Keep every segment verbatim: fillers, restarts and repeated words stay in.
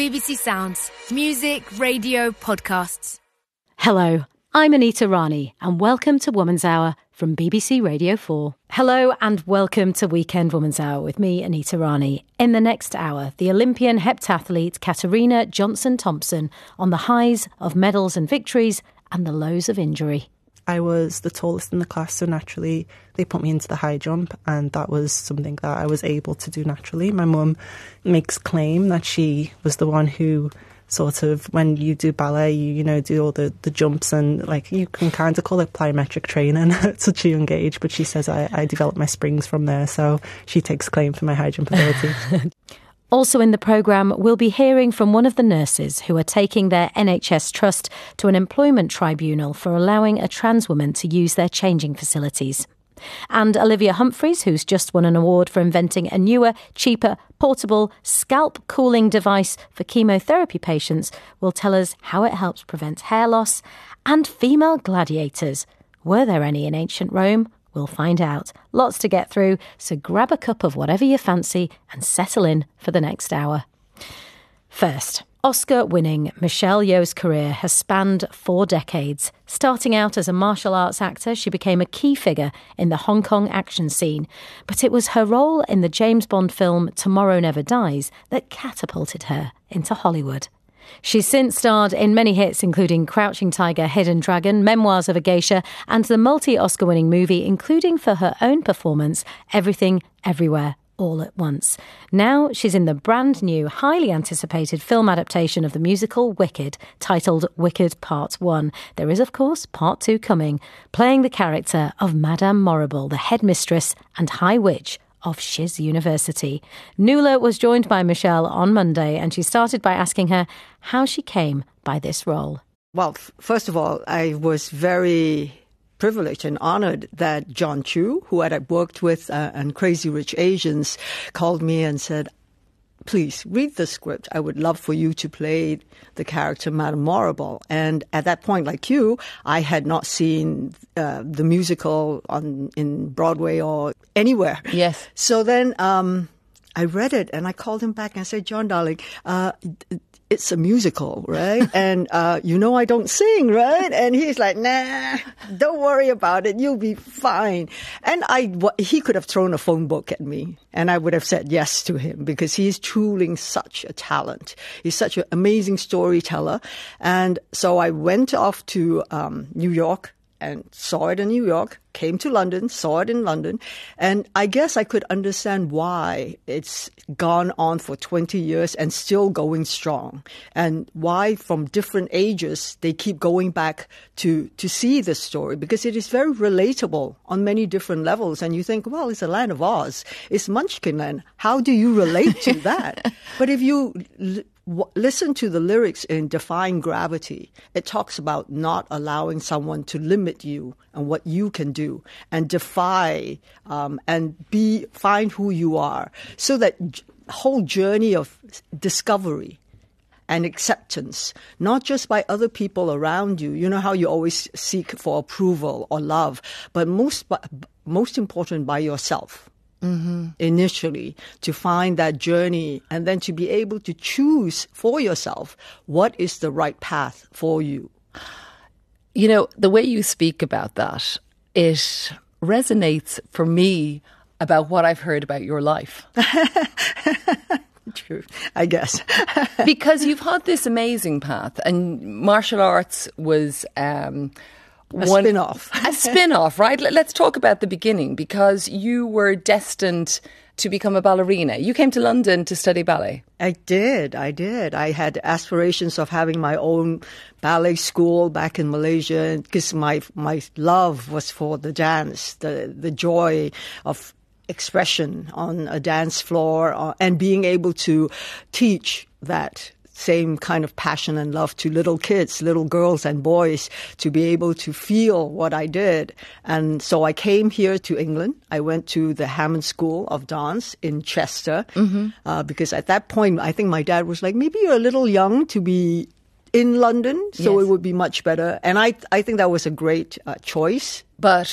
B B C Sounds. Music, radio, podcasts. Hello, I'm Anita Rani and welcome to Woman's Hour from B B C Radio four. Hello and welcome to Weekend Woman's Hour with me, Anita Rani. In the next hour, the Olympian heptathlete Katarina Johnson-Thompson on the highs of medals and victories and the lows of injury. I was the tallest in the class, so naturally they put me into the high jump, and that was something that I was able to do naturally. My mum makes claim that she was the one who sort of, when you do ballet, you, you know, do all the, the jumps, and like you can kind of call it plyometric training at such a young age, but she says I, I developed my springs from there, so she takes claim for my high jump ability. Also in the programme, we'll be hearing from one of the nurses who are taking their N H S trust to an employment tribunal for allowing a trans woman to use their changing facilities. And Olivia Humphreys, who's just won an award for inventing a newer, cheaper, portable scalp cooling device for chemotherapy patients, will tell us how it helps prevent hair loss. And female gladiators. Were there any in ancient Rome? We'll find out. Lots to get through, so grab a cup of whatever you fancy and settle in for the next hour. First, Oscar-winning Michelle Yeoh's career has spanned four decades. Starting out as a martial arts actor, she became a key figure in the Hong Kong action scene. But it was her role in the James Bond film Tomorrow Never Dies that catapulted her into Hollywood. She's since starred in many hits, including Crouching Tiger, Hidden Dragon, Memoirs of a Geisha, and the multi-Oscar-winning movie, including for her own performance, Everything, Everywhere, All at Once. Now she's in the brand new, highly anticipated film adaptation of the musical Wicked, titled Wicked Part One. There is, of course, Part Two coming, playing the character of Madame Morrible, the headmistress and High Witch of Shiz University. Nuala was joined by Michelle on Monday, and she started by asking her how she came by this role. Well, f- first of all, I was very privileged and honored that John Chu, who I had worked with uh, on Crazy Rich Asians, called me and said, please read the script. I would love for you to play the character Madame Morrible. And at that point, like you, I had not seen uh, the musical on in Broadway or anywhere. Yes. So then um, I read it and I called him back and I said, John, darling, uh, it's a musical, right? And uh, you know I don't sing, right? And he's like, nah, don't worry about it. You'll be fine. And I, he could have thrown a phone book at me and I would have said yes to him because he's truly such a talent. He's such an amazing storyteller. And so I went off to um, New York and saw it in New York, came to London, saw it in London, and I guess I could understand why it's gone on for twenty years and still going strong, and why from different ages they keep going back to, to see this story, because it is very relatable on many different levels, and you think, well, it's a Land of Oz, it's Munchkinland, how do you relate to that? But if you l- listen to the lyrics in Defying Gravity, it talks about not allowing someone to limit you and what you can do, and defy um, and be find who you are. So that j- whole journey of discovery and acceptance, not just by other people around you. You know how you always seek for approval or love, but most most important by yourself. Mm-hmm. Initially, to find that journey and then to be able to choose for yourself what is the right path for you. You know, the way you speak about that, it resonates for me about what I've heard about your life. True, I guess. Because you've had this amazing path, and martial arts was... Um, A one, spin-off. A spin-off, right? Let's talk about the beginning, because you were destined to become a ballerina. You came to London to study ballet. I did, I did. I had aspirations of having my own ballet school back in Malaysia, because my my love was for the dance, the, the joy of expression on a dance floor, uh, and being able to teach that same kind of passion and love to little kids, little girls and boys, to be able to feel what I did. And so I came here to England. I went to the Hammond School of Dance in Chester, mm-hmm. uh, because at that point, I think my dad was like, maybe you're a little young to be in London, so yes. It would be much better. And I, I think that was a great uh, choice. But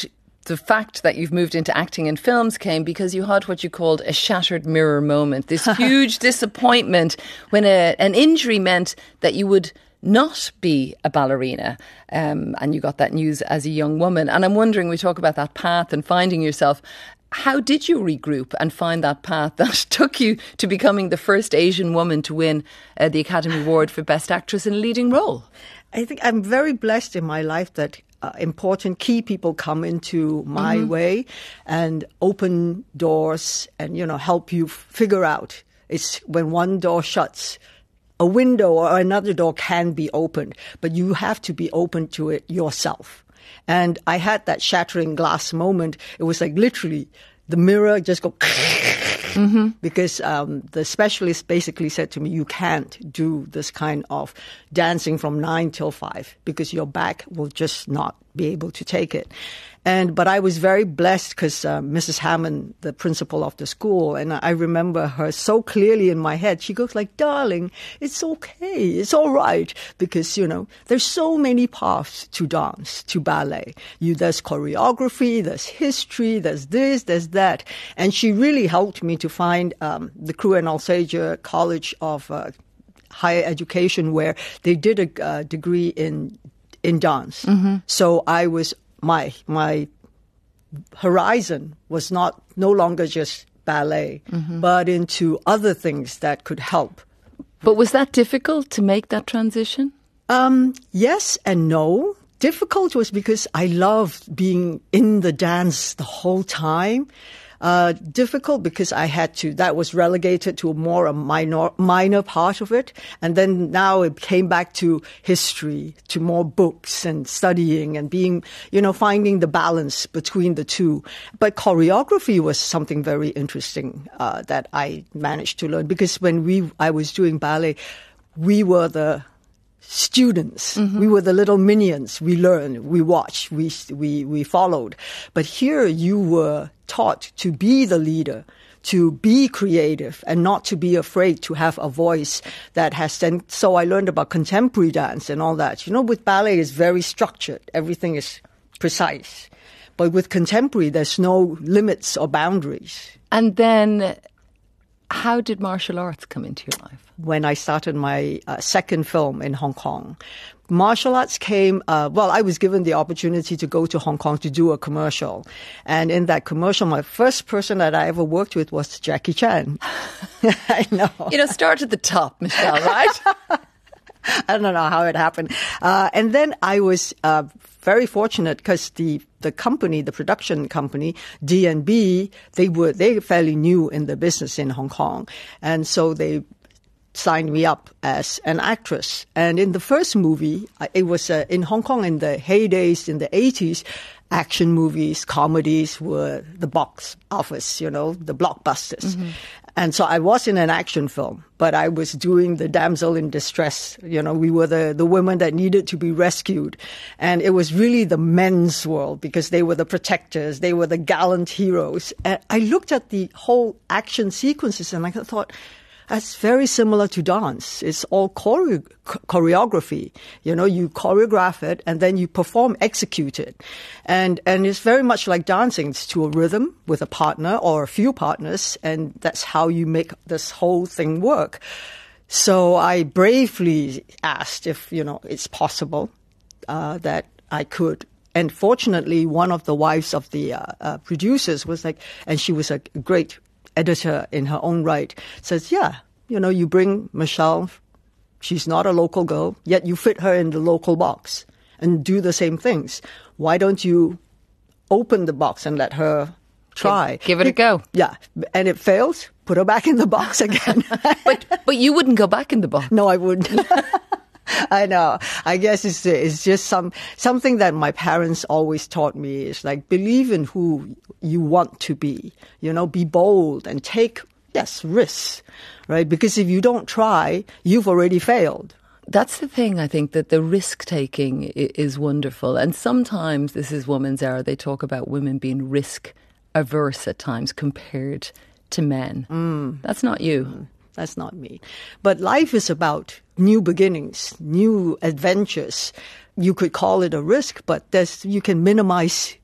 the fact that you've moved into acting in films came because you had what you called a shattered mirror moment, this huge disappointment when a, an injury meant that you would not be a ballerina. Um, and you got that news as a young woman. And I'm wondering, we talk about that path and finding yourself. How did you regroup and find that path that took you to becoming the first Asian woman to win uh, the Academy Award for Best Actress in a Leading Role? I think I'm very blessed in my life that uh, important key people come into my mm-hmm. way and open doors and, you know, help you figure out. It's when one door shuts, a window or another door can be opened, but you have to be open to it yourself. And I had that shattering glass moment. It was like literally the mirror just go mm-hmm. because um, the specialist basically said to me, you can't do this kind of dancing from nine till five because your back will just not be able to take it. And but I was very blessed because uh, Missus Hammond, the principal of the school, and I remember her so clearly in my head. She goes like, darling, it's okay. It's all right. Because, you know, there's so many paths to dance, to ballet. You, there's choreography, there's history, there's this, there's that. And she really helped me to find um, the Crewe and Alsager College of uh, Higher Education, where they did a uh, degree in in dance. Mm-hmm. So I was my my horizon was not no longer just ballet, mm-hmm. but into other things that could help. But was that difficult to make that transition? Um, yes and no. Difficult was because I loved being in the dance the whole time. Uh, difficult because I had to, that was relegated to a more a minor, minor part of it. And then now it came back to history, to more books and studying and being, you know, finding the balance between the two. But choreography was something very interesting, uh, that I managed to learn because when we, I was doing ballet, we were the students. Mm-hmm. We were the little minions. We learned, we watched, we, we, we followed. But here you were taught to be the leader, to be creative and not to be afraid to have a voice that has then. So I learned about contemporary dance and all that. You know, with ballet it's very structured. Everything is precise. But with contemporary, there's no limits or boundaries. And then how did martial arts come into your life? When I started my uh, second film in Hong Kong, martial arts came, uh, well, I was given the opportunity to go to Hong Kong to do a commercial. And in that commercial, my first person that I ever worked with was Jackie Chan. I know. You know, start at the top, Michelle, right? I don't know how it happened. Uh, and then I was uh, very fortunate because the the company, the production company, D and B, they were they fairly new in the business in Hong Kong. And so they signed me up as an actress. And in the first movie, it was uh, in Hong Kong in the heydays in the eighties, action movies, comedies were the box office, you know, the blockbusters. Mm-hmm. And so I was in an action film, but I was doing the damsel in distress. You know, we were the, the women that needed to be rescued. And it was really the men's world because they were the protectors. They were the gallant heroes. And I looked at the whole action sequences and I thought, that's very similar to dance. It's all chore- choreography. You know, you choreograph it and then you perform, execute it. And, and it's very much like dancing. It's to a rhythm with a partner or a few partners. And that's how you make this whole thing work. So I bravely asked if, you know, it's possible, uh, that I could. And fortunately, one of the wives of the uh, uh, producers was like, and she was a great editor in her own right, says, yeah, you know, you bring Michelle, she's not a local girl, yet you fit her in the local box and do the same things. Why don't you open the box and let her try? Give, give it a go. Yeah. And it fails, put her back in the box again. but but you wouldn't go back in the box. No, I wouldn't. I know. I guess it's it's just some something that my parents always taught me is like believe in who you want to be. You know, be bold and take yes risks, right? Because if you don't try, you've already failed. That's the thing. I think that the risk taking is wonderful, and sometimes this is women's era. They talk about women being risk averse at times compared to men. Mm. That's not you. Mm. That's not me. But life is about new beginnings, new adventures. You could call it a risk, but there's, you can minimize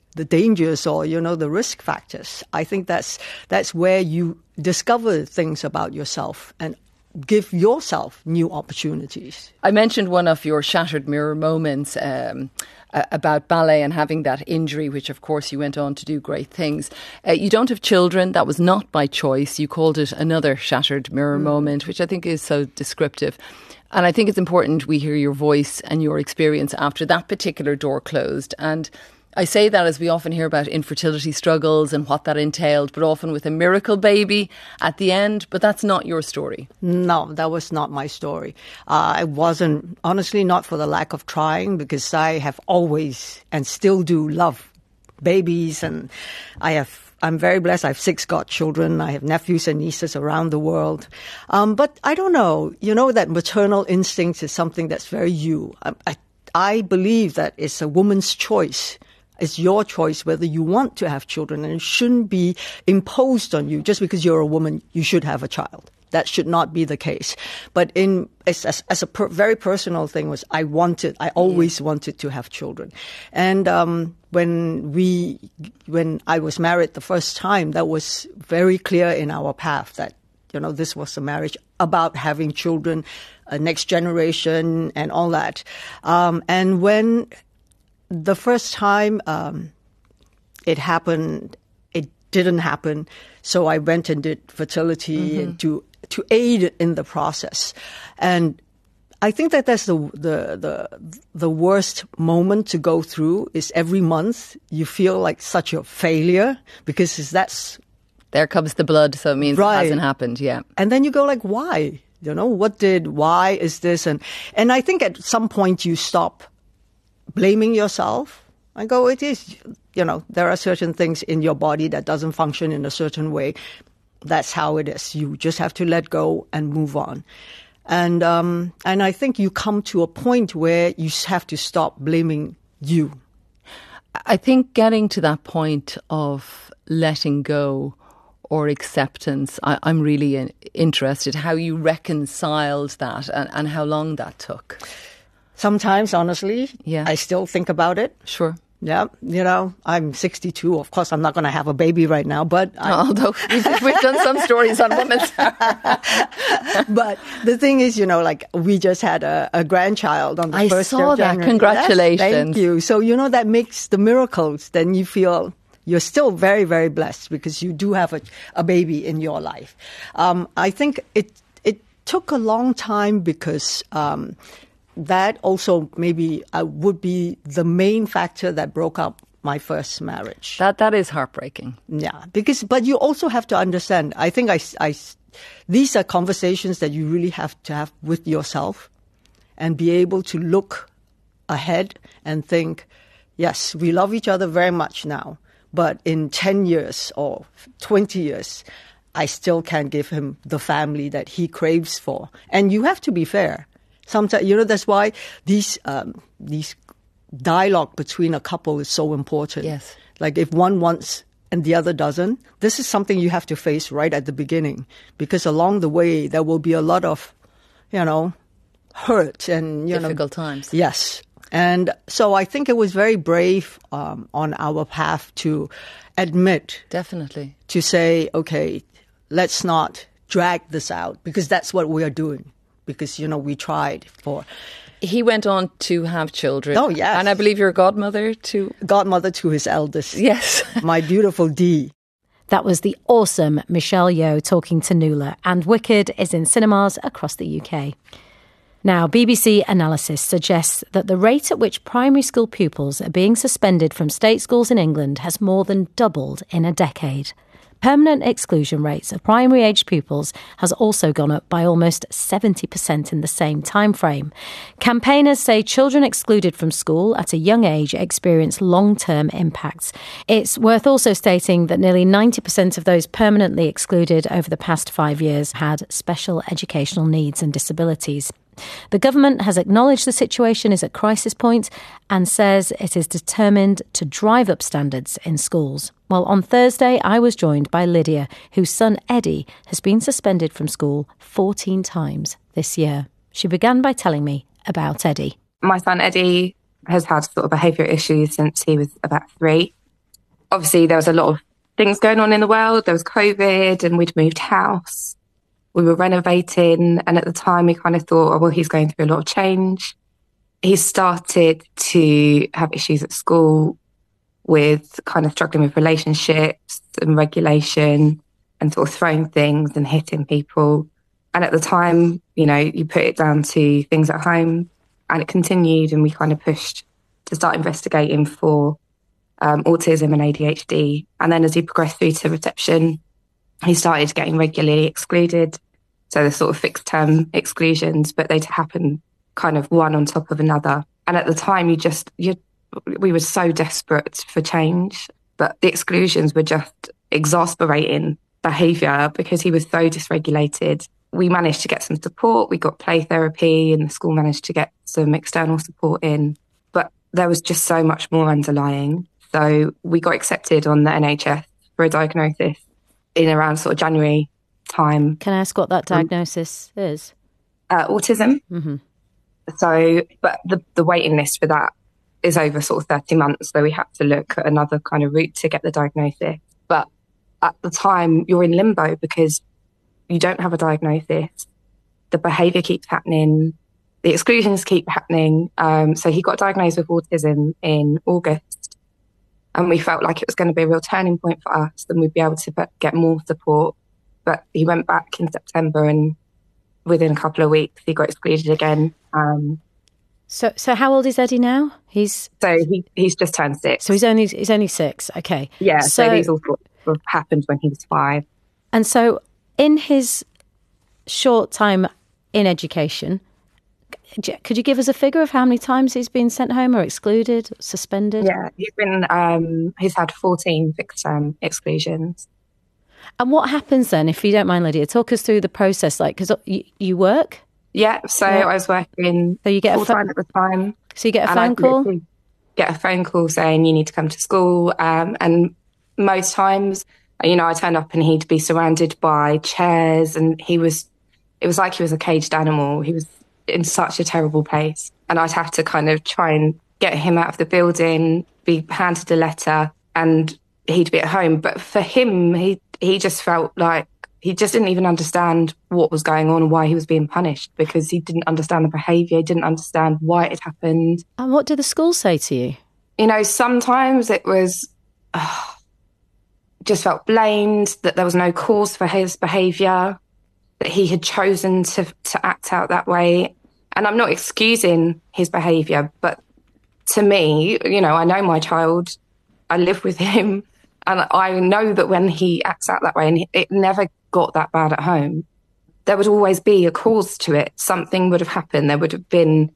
the dangers or, you know, the risk factors. I think that's that's where you discover things about yourself and give yourself new opportunities. I mentioned one of your shattered mirror moments um, about ballet and having that injury, which of course you went on to do great things. Uh, you don't have children. That was not by choice. You called it another shattered mirror mm. moment, which I think is so descriptive. And I think it's important we hear your voice and your experience after that particular door closed. And I say that as we often hear about infertility struggles and what that entailed, but often with a miracle baby at the end. But that's not your story. No, that was not my story. Uh, I wasn't, honestly, not for the lack of trying, because I have always and still do love babies. And I have, I'm very blessed. I have six godchildren. I have nephews and nieces around the world. Um, but I don't know, you know, that maternal instinct is something that's very you. I, I, I believe that it's a woman's choice. It's your choice whether you want to have children, and it shouldn't be imposed on you. Just because you're a woman, you should have a child. That should not be the case. But in as, as, as a per, very personal thing was, I wanted, I always yeah. wanted to have children. And um, when we, when I was married the first time, that was very clear in our path that, you know, this was a marriage about having children, a next generation, and all that. Um, and when the first time um, it happened, it didn't happen. So I went and did fertility mm-hmm. and to to aid in the process. And I think that that's the the the the worst moment to go through. Is every month you feel like such a failure, because that's there comes the blood, so it means right. it hasn't happened. Yeah, and then you go like, why? You know, what did? Why is this? And and I think at some point you stop blaming yourself. I go, it is, you know, there are certain things in your body that doesn't function in a certain way. That's how it is. You just have to let go and move on. And um, and I think you come to a point where you have to stop blaming you. I think getting to that point of letting go or acceptance, I, I'm really in, interested how you reconciled that and, and how long that took. Sometimes, honestly, yeah. I still think about it. Sure. Yeah, you know, I'm sixty-two. Of course, I'm not going to have a baby right now, but... Although we've, we've done some stories on women's... But the thing is, you know, like, we just had a, a grandchild on the I first saw of that. January. Congratulations. Yes, thank you. So, you know, that makes the miracles. Then you feel you're still very, very blessed because you do have a, a baby in your life. Um, I think it, it took a long time because... Um, That also maybe uh, would be the main factor that broke up my first marriage. That that is heartbreaking. Yeah, because but you also have to understand. I think I, I these are conversations that you really have to have with yourself, and be able to look ahead and think, yes, we love each other very much now, but in ten years or twenty years, I still can't give him the family that he craves for. And you have to be fair. Sometimes, you know, that's why these um, these dialogue between a couple is so important. Yes. Like if one wants and the other doesn't, this is something you have to face right at the beginning, because along the way there will be a lot of, you know, hurt and you difficult know, times. Yes. And so I think it was very brave um, on our path to admit. Definitely. To say, okay, let's not drag this out, because that's what we are doing. Because, you know, we tried for... He went on to have children. Oh, yes. And I believe you're a godmother to... Godmother to his eldest. Yes. My beautiful Dee. That was the awesome Michelle Yeoh talking to Nuala, and Wicked is in cinemas across the U K. Now, B B C analysis suggests that the rate at which primary school pupils are being suspended from state schools in England has more than doubled in a decade. Permanent exclusion rates of primary-aged pupils has also gone up by almost seventy percent in the same time frame. Campaigners say children excluded from school at a young age experience long-term impacts. It's worth also stating that nearly ninety percent of those permanently excluded over the past five years had special educational needs and disabilities. The government has acknowledged the situation is at crisis point and says it is determined to drive up standards in schools. Well, on Thursday, I was joined by Lydia, whose son Eddie has been suspended from school fourteen times this year. She began by telling me about Eddie. My son Eddie has had sort of behavioural issues since he was about three. obviously there was a lot of things going on in the world. There was COVID and we'd moved house. We were renovating. And at the time we kind of thought, oh, well, he's going through a lot of change. He started to have issues at school with kind of struggling with relationships and regulation and sort of throwing things and hitting people. And at the time, you know, you put it down to things at home, and it continued, and we kind of pushed to start investigating for um, autism and A D H D. And then as he progressed through to reception, he started getting regularly excluded. So the sort of fixed term exclusions, but they'd happen kind of one on top of another. And at the time, you just, you, we were so desperate for change, but the exclusions were just exasperating behaviour because he was so dysregulated. We managed to get some support. We got play therapy, and the school managed to get some external support in. But there was just so much more underlying. So we got accepted on the N H S for a diagnosis in around sort of January time. Can I ask what that diagnosis um, is? Uh, autism. Mm-hmm. So, but the, the waiting list for that is over sort of thirty months. So we had to look at another kind of route to get the diagnosis. But at the time, you're in limbo because you don't have a diagnosis. The behaviour keeps happening. The exclusions keep happening. Um, so he got diagnosed with autism in August, and we felt like it was going to be a real turning point for us, and we'd be able to get more support. But he went back in September, and within a couple of weeks, he got excluded again. Um, so, so how old is Eddie now? He's so he he's just turned six. So he's only he's only six. Okay. Yeah. So, so these all sort of happened when he was five. And so, in his short time in education, could you give us a figure of how many times he's been sent home or excluded, suspended? Yeah, he's been um, he's had fourteen fixed term exclusions. And what happens then, if you don't mind, Lydia? Talk us through the process, like, because you, you work? Yeah, so yeah. I was working so you get full a fo- time at the time. So you get a phone call? Get a phone call saying you need to come to school. Um, and most times, you know, I turned up and he'd be surrounded by chairs, and he was, it was like he was a caged animal. He was in such a terrible place. And I'd have to kind of try and get him out of the building, be handed a letter, and he'd be at home. But for him, he he just felt like he just didn't even understand what was going on and why he was being punished, because he didn't understand the behaviour, he didn't understand why it happened. And what did the school say to you? You know, sometimes it was uh, just felt blamed, that there was no cause for his behaviour, that he had chosen to to act out that way. And I'm not excusing his behaviour, but to me, you know, I know my child, I live with him, and I know that when he acts out that way, and it never got that bad at home, there would always be a cause to it. Something would have happened. There would have been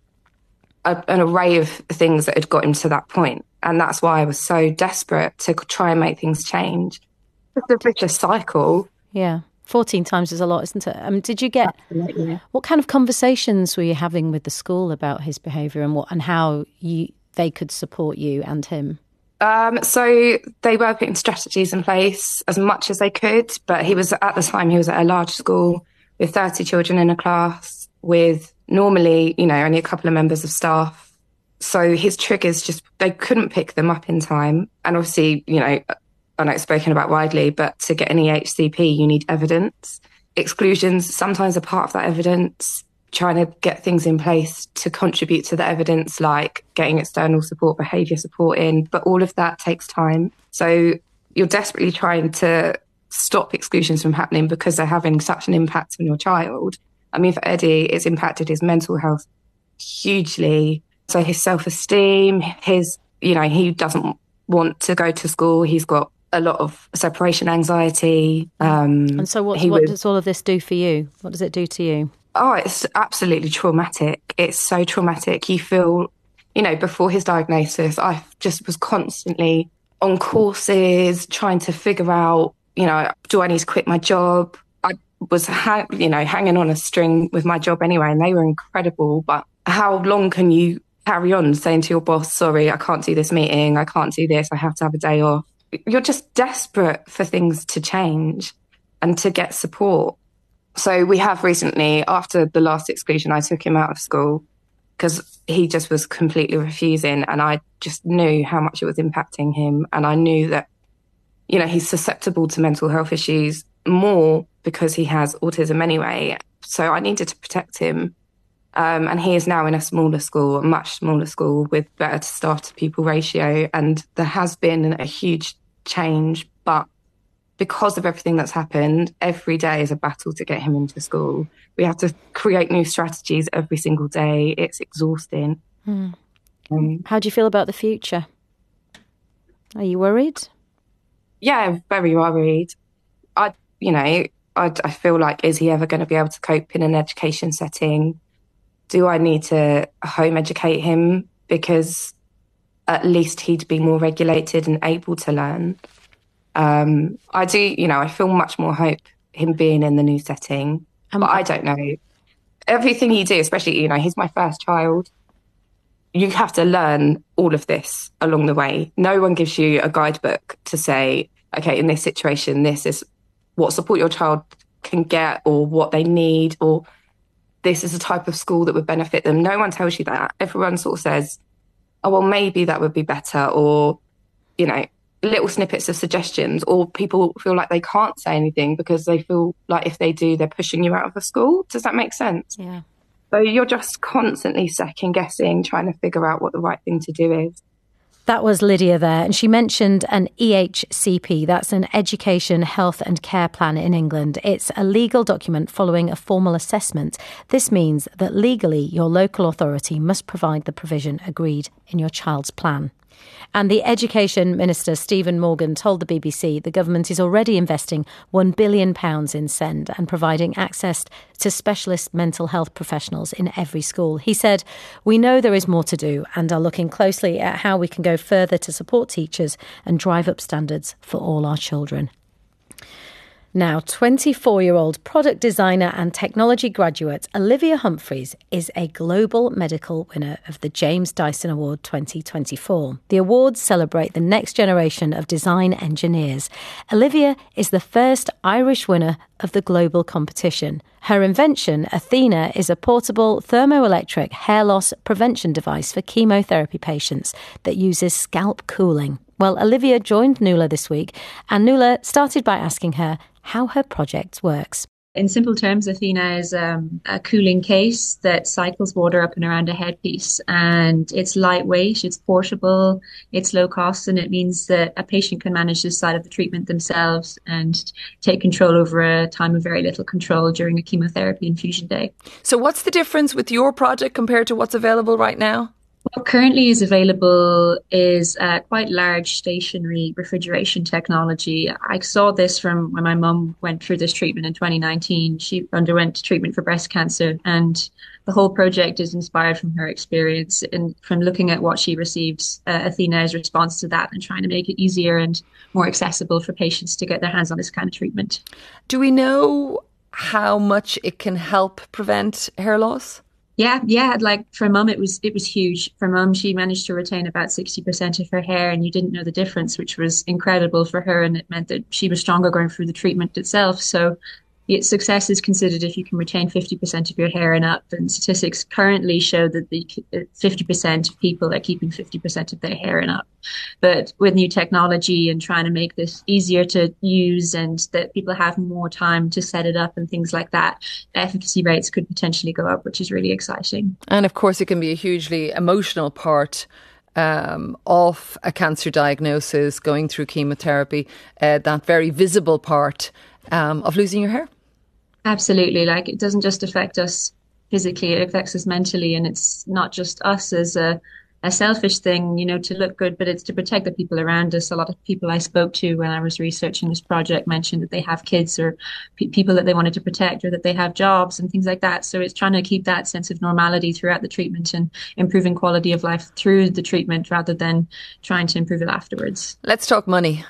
a, an array of things that had got him to that point. And that's why I was so desperate to try and make things change. It's a vicious cycle. Yeah. fourteen times is a lot, isn't it? I mean, did you get, Absolutely. What kind of conversations were you having with the school about his behaviour and what and how you they could support you and him? Um, so they were putting strategies in place as much as they could, but he was, at the time, he was at a large school with thirty children in a class with normally, you know, only a couple of members of staff. So his triggers just, they couldn't pick them up in time. And obviously, you know, I know it's spoken about widely, but to get an E H C P, you need evidence. Exclusions sometimes are part of that evidence. Trying to get things in place to contribute to the evidence, like getting external support, behaviour support in, but all of that takes time. So you're desperately trying to stop exclusions from happening because they're having such an impact on your child. I mean, for Eddie, it's impacted his mental health hugely. So his self-esteem, his, you know, he doesn't want to go to school. He's got a lot of separation anxiety. Um, and so what, what was, does all of this do for you? What does it do to you? Oh, it's absolutely traumatic. It's so traumatic. You feel, you know, before his diagnosis, I just was constantly on courses trying to figure out, you know, do I need to quit my job? I was, ha- you know, hanging on a string with my job anyway, and they were incredible. But how long can you carry on saying to your boss, sorry, I can't do this meeting, I can't do this, I have to have a day off? You're just desperate for things to change and to get support. So we have recently, after the last exclusion, I took him out of school because he just was completely refusing, and I just knew how much it was impacting him. And I knew that you know, he's susceptible to mental health issues more because he has autism anyway. So I needed to protect him. Um, and he is now in a smaller school, a much smaller school with better staff to pupil ratio. And there has been a huge change, but because of everything that's happened, every day is a battle to get him into school. We have to create new strategies every single day. It's exhausting. Hmm. Um, How do you feel about the future? Are you worried? Yeah, very worried. I, you know, I, I feel like, is he ever going to be able to cope in an education setting? Do I need to home educate him? Because at least he'd be more regulated and able to learn. Um, I do, you know, I feel much more hope him being in the new setting, um, but I don't know. Everything you do, especially, you know, he's my first child. You have to learn all of this along the way. No one gives you a guidebook to say, okay, in this situation, this is what support your child can get or what they need, or this is a type of school that would benefit them. No one tells you that. Everyone sort of says, oh, well, maybe that would be better, or, you know, little snippets of suggestions, or people feel like they can't say anything because they feel like if they do, they're pushing you out of the school. Does that make sense? Yeah. So you're just constantly second guessing, trying to figure out what the right thing to do is. That was Lydia there, and she mentioned an E H C P, that's an Education, Health and Care Plan in England. It's a legal document following a formal assessment. This means that legally your local authority must provide the provision agreed in your child's plan. And the Education Minister, Stephen Morgan, told the B B C the government is already investing one billion pounds in SEND and providing access to specialist mental health professionals in every school. He said, we know there is more to do and are looking closely at how we can go further to support teachers and drive up standards for all our children. Now, twenty-four-year-old product designer and technology graduate Olivia Humphreys is a global medical winner of the James Dyson Award twenty twenty-four. The awards celebrate the next generation of design engineers. Olivia is the first Irish winner of the global competition. Her invention, Athena, is a portable thermoelectric hair loss prevention device for chemotherapy patients that uses scalp cooling. Well, Olivia joined Nuala this week, and Nuala started by asking her how her project works. In simple terms, Athena is um, a cooling case that cycles water up and around a headpiece, and it's lightweight, it's portable, it's low cost, and it means that a patient can manage this side of the treatment themselves and take control over a time of very little control during a chemotherapy infusion day. So what's the difference with your project compared to what's available right now? What currently is available is uh, quite large stationary refrigeration technology. I saw this from when my mum went through this treatment in twenty nineteen. She underwent treatment for breast cancer, and the whole project is inspired from her experience and from looking at what she received, uh, Athena's response to that, and trying to make it easier and more accessible for patients to get their hands on this kind of treatment. Do we know how much it can help prevent hair loss? Yeah, yeah. Like for mum, it was it was huge. For mum, she managed to retain about sixty percent of her hair, and you didn't know the difference, which was incredible for her. And it meant that she was stronger going through the treatment itself. So it, success is considered if you can retain fifty percent of your hair and up. And statistics currently show that the fifty percent of people are keeping fifty percent of their hair and up. But with new technology and trying to make this easier to use and that people have more time to set it up and things like that, efficacy rates could potentially go up, which is really exciting. And of course, it can be a hugely emotional part um, of a cancer diagnosis, going through chemotherapy, uh, that very visible part um, of losing your hair. Absolutely. Like, it doesn't just affect us physically, it affects us mentally. And it's not just us as a a selfish thing, you know, to look good, but it's to protect the people around us. A lot of people I spoke to when I was researching this project mentioned that they have kids or pe- people that they wanted to protect, or that they have jobs and things like that. So it's trying to keep that sense of normality throughout the treatment and improving quality of life through the treatment rather than trying to improve it afterwards. Let's talk money.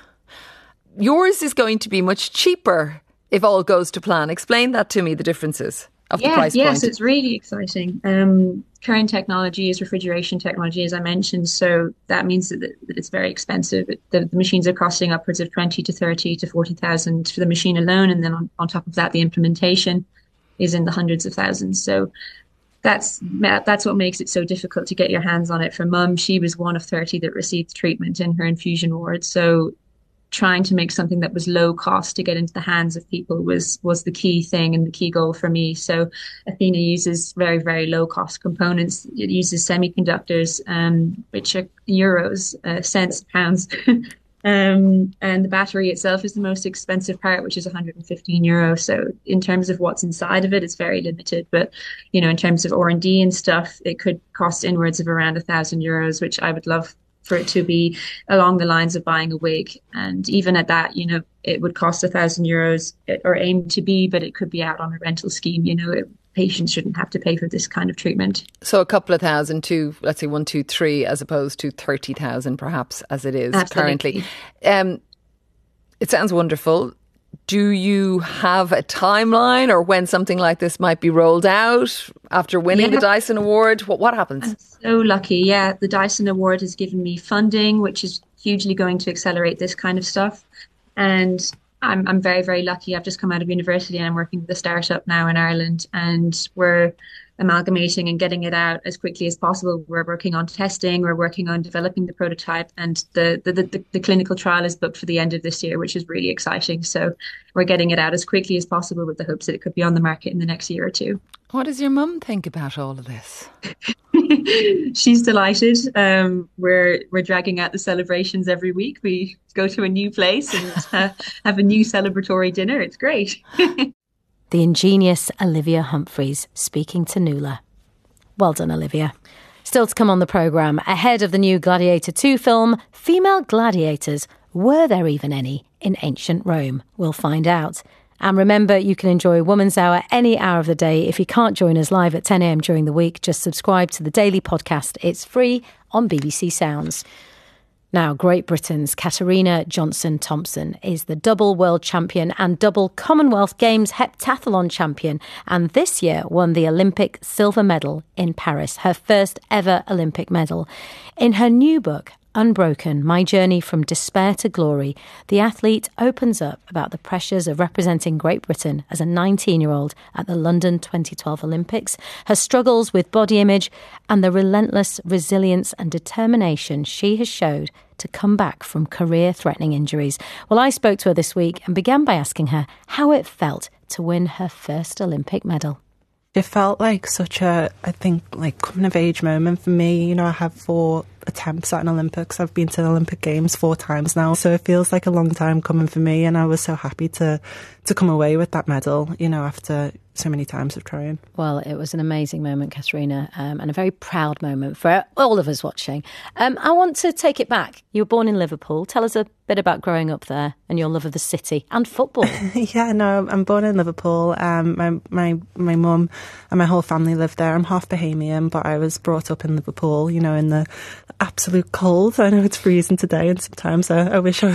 Yours is going to be much cheaper if all goes to plan. Explain that to me, the differences of yeah, the price yes, point. Yes, it's really exciting. Um, current technology is refrigeration technology, as I mentioned. So that means that, that it's very expensive. The, the machines are costing upwards of twenty to thirty to forty thousand for the machine alone. And then on, on top of that, the implementation is in the hundreds of thousands. So that's that's what makes it so difficult to get your hands on it. For mum, she was one of thirty that received treatment in her infusion ward. So trying to make something that was low cost to get into the hands of people was was the key thing and the key goal for me. So Athena uses very, very low cost components. It uses semiconductors, um, which are euros, uh, cents, pounds. Um, and the battery itself is the most expensive part, which is one hundred fifteen euro. So in terms of what's inside of it, it's very limited. But, you know, in terms of R and D and stuff, it could cost inwards of around a thousand euros, which I would love for it to be along the lines of buying a wig. And even at that, you know, it would cost a thousand euros or aim to be, but it could be out on a rental scheme. You know, it, patients shouldn't have to pay for this kind of treatment. So a couple of thousand to, let's say, one, two, three, as opposed to thirty thousand perhaps as it is Absolutely. currently. Um, it sounds wonderful. Do you have a timeline or when something like this might be rolled out after winning yeah. the Dyson Award? What, what happens? I'm so lucky. Yeah, the Dyson Award has given me funding, which is hugely going to accelerate this kind of stuff. And I'm I'm very, very lucky. I've just come out of university and I'm working with a startup now in Ireland, and we're amalgamating and getting it out as quickly as possible. We're working on testing, we're working on developing the prototype, and the the, the, the clinical trial is booked for the end of this year, which is really exciting. So we're getting it out as quickly as possible with the hopes that it could be on the market in the next year or two. What does your mum think about all of this? She's delighted. Um, we're we're dragging out the celebrations every week. We go to a new place and uh, have a new celebratory dinner. It's great. The ingenious Olivia Humphreys speaking to Nuala. Well done, Olivia. Still to come on the programme, ahead of the new Gladiator two film, female gladiators, were there even any in ancient Rome? We'll find out. And remember, you can enjoy Woman's Hour any hour of the day. If you can't join us live at ten a.m. during the week, just subscribe to the daily podcast. It's free on B B C Sounds. Now, Great Britain's Katarina Johnson-Thompson is the double world champion and double Commonwealth Games heptathlon champion, and this year won the Olympic silver medal in Paris, her first ever Olympic medal. In her new book, Unbroken, My Journey from Despair to Glory, the athlete opens up about the pressures of representing Great Britain as a nineteen-year-old at the London twenty twelve Olympics, her struggles with body image, and the relentless resilience and determination she has showed to come back from career-threatening injuries. Well, I spoke to her this week and began by asking her how it felt to win her first Olympic medal. It felt like such a, I think, like coming of age moment for me. You know, I have four attempts at an Olympics. I've been to the Olympic Games four times now, so it feels like a long time coming for me, and I was so happy to to come away with that medal, you know, after so many times of trying. Well, it was an amazing moment, Katarina, um, and a very proud moment for all of us watching. Um, I want to take it back. You were born in Liverpool. Tell us a bit about growing up there and your love of the city and football. Yeah, no, I'm born in Liverpool. Um, my my my mum and my whole family live there. I'm half Bahamian, but I was brought up in Liverpool, you know, in the absolute cold. I know it's freezing today, and sometimes I, I wish I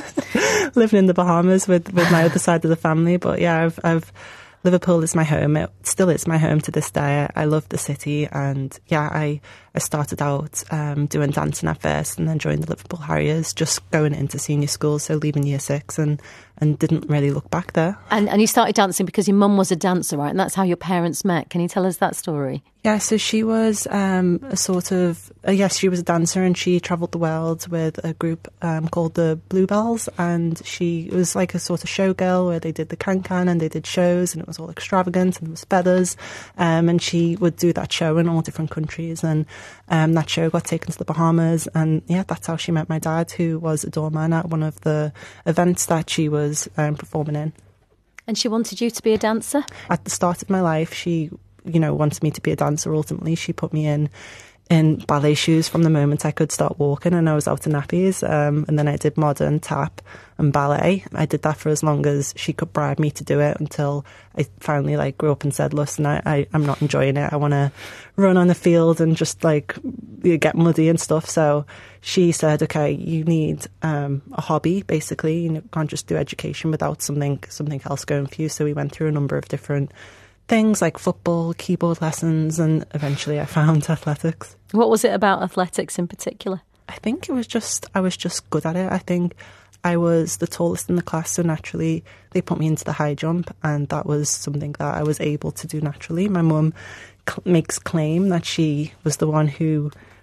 was living in the Bahamas with, with my other side of the family. But yeah, I've, I've Liverpool is my home. It still is my home to this day. I love the city, and yeah, I, I started out um, doing dancing at first, and then joined the Liverpool Harriers, just going into senior school, so leaving year six, and, and didn't really look back there. And and you started dancing because your mum was a dancer, right? And that's how your parents met. Can you tell us that story? Yeah, so she was um, a sort of, uh, yes, she was a dancer, and she travelled the world with a group um, called the Bluebells, and she was like a sort of showgirl where they did the can-can and they did shows, and it was all extravagant and there was feathers, um, and she would do that show in all different countries, and um, that show got taken to the Bahamas, and yeah, that's how she met my dad, who was a doorman at one of the events that she was um, performing in. And she wanted you to be a dancer? At the start of my life, she you know, wanted me to be a dancer. Ultimately, she put me in in ballet shoes from the moment I could start walking, and I was out in nappies. Um, and then I did modern, tap, and ballet. I did that for as long as she could bribe me to do it, until I finally like grew up and said, "Listen, I, I I'm not enjoying it. I want to run on the field and just like get muddy and stuff." So she said, "Okay, you need um, a hobby. Basically, you can't just do education without something something else going for you." So we went through a number of different things like football, keyboard lessons, and eventually I found athletics. What was it about athletics in particular? I think it was just, I was just good at it. I think I was the tallest in the class, so naturally they put me into the high jump, and that was something that I was able to do naturally. My mum cl- makes claim that she was the one who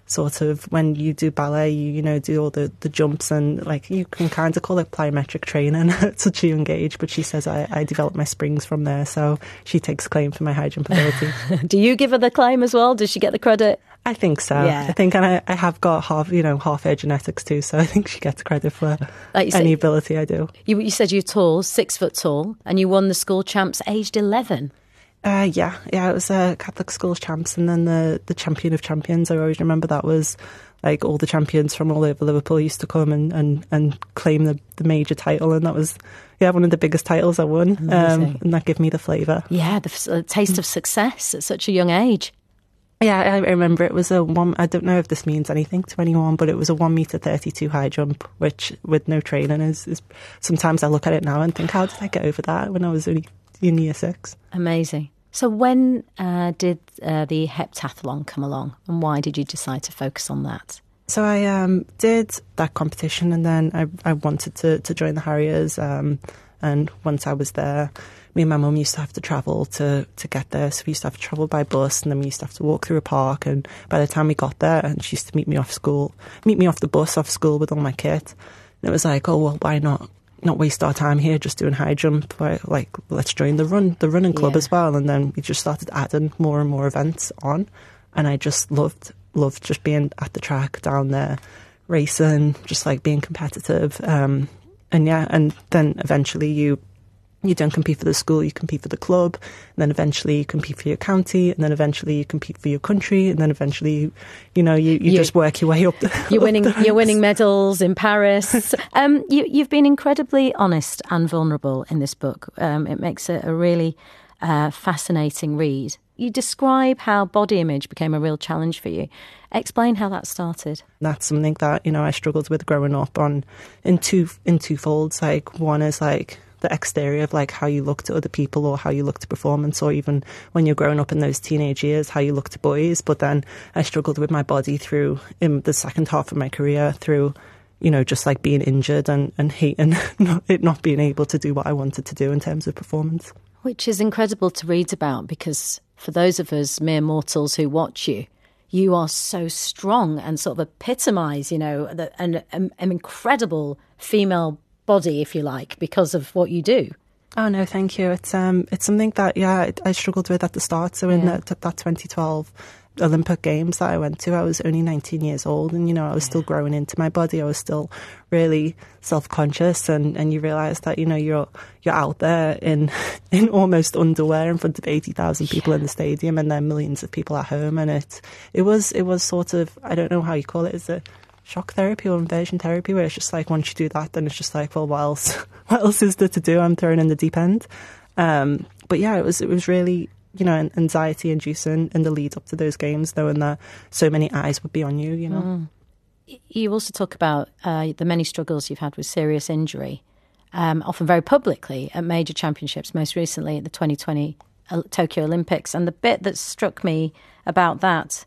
sort of when you do ballet, you, you know, do all the, the jumps and like you can kind of call it plyometric training at such a young age. But she says I, I developed my springs from there, so she takes claim for my high jump ability. Do you give her the claim as well? Does she get the credit? I think so. Yeah. I think, and I, I have got half, you know, half her genetics too, so I think she gets credit for like any say, ability I do. You, you said you're tall, six foot tall, and you won the school champs aged eleven. Uh, yeah, yeah, it was uh, Catholic schools champs, and then the, the champion of champions. I always remember that was like all the champions from all over Liverpool used to come and, and, and claim the, the major title, and that was yeah one of the biggest titles I won, um, and that gave me the flavour. Yeah, the uh, taste of success at such a young age. Yeah, I remember it was a one. I don't know if this means anything to anyone, but it was a one meter thirty-two high jump, which with no training is, is. Sometimes I look at it now and think, how did I get over that when I was only in year six? Amazing. So when uh, did uh, the heptathlon come along, and why did you decide to focus on that? So I um, did that competition, and then I, I wanted to, to join the Harriers. Um, and once I was there, me and my mum used to have to travel to, to get there. So we used to have to travel by bus, and then we used to have to walk through a park. And by the time we got there, and she used to meet me off school, meet me off the bus off school with all my kit. And it was like, oh well, why not? Not waste our time here just doing high jump. Like, let's join the run, the running club yeah. as well. And then we just started adding more and more events on, and I just loved loved just being at the track down there, racing, just like being competitive. Um, and yeah, and then eventually you you don't compete for the school, you compete for the club, and then eventually you compete for your county, and then eventually you compete for your country, and then eventually you, you know you, you, you just work your way up. The, you're up winning the you're winning medals in Paris. um, you, you've been incredibly honest and vulnerable in this book. Um, it makes it a really uh, fascinating read. You describe how body image became a real challenge for you. Explain how that started. That's something that you know I struggled with growing up on in two in two folds. Like one is like the exterior of like how you look to other people or how you look to performance, or even when you're growing up in those teenage years, how you look to boys. But then I struggled with my body through in the second half of my career through, you know, just like being injured and, and hating not, it not being able to do what I wanted to do in terms of performance. Which is incredible to read about, because for those of us mere mortals who watch you, you are so strong and sort of epitomise, you know, the, an, an, an incredible female body, if you like, because of what you do. Oh no, thank you. It's um, it's something that yeah, I struggled with at the start. So in yeah. that, that twenty twelve Olympic Games that I went to, I was only nineteen years old, and you know I was yeah. still growing into my body. I was still really self-conscious, and, and you realise that you know you're you're out there in in almost underwear in front of eighty thousand people yeah. in the stadium, and then millions of people at home, and it it was it was sort of, I don't know how you call it, is it shock therapy or inversion therapy, where it's just like once you do that, then it's just like, well, what else? What else is there to do? I'm thrown in the deep end. Um, but yeah, it was it was really, you know, anxiety inducing in the lead up to those games, knowing that so many eyes would be on you. You know. Mm. You also talk about uh, the many struggles you've had with serious injury, um, often very publicly at major championships. Most recently at the twenty twenty Tokyo Olympics, and the bit that struck me about that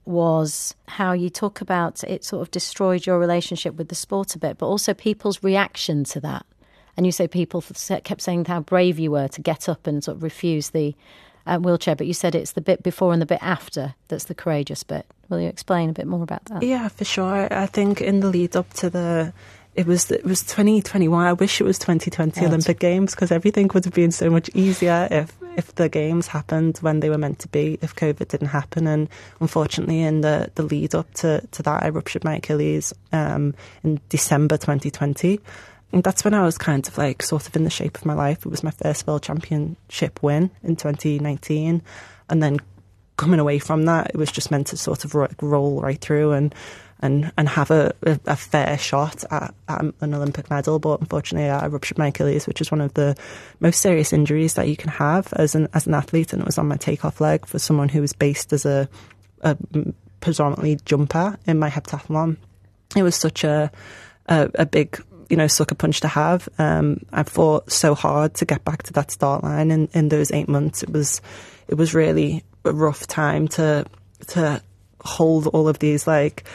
was how you talk about it sort of destroyed your relationship with the sport a bit, but also people's reaction to that. And you say people kept saying how brave you were to get up and sort of refuse the uh, wheelchair, but you said it's the bit before and the bit after that's the courageous bit. Will you explain a bit more about that? Yeah, for sure. I think in the lead up to the It was it was twenty twenty-one. I wish it was twenty twenty right. Olympic Games, because everything would have been so much easier if if the games happened when they were meant to be, if COVID didn't happen. And unfortunately, in the, the lead up to, to that, I ruptured my Achilles um, in December twenty twenty. And that's when I was kind of like sort of in the shape of my life. It was my first World Championship win in twenty nineteen. And then coming away from that, it was just meant to sort of roll right through and and, and have a, a, a fair shot at, at an Olympic medal. But unfortunately, I ruptured my Achilles, which is one of the most serious injuries that you can have as an as an athlete. And it was on my takeoff leg for someone who was based as a, a predominantly jumper in my heptathlon. It was such a, a, a big, you know, sucker punch to have. Um, I fought so hard to get back to that start line in, in those eight months. It was, it was really a rough time to, to hold all of these, like,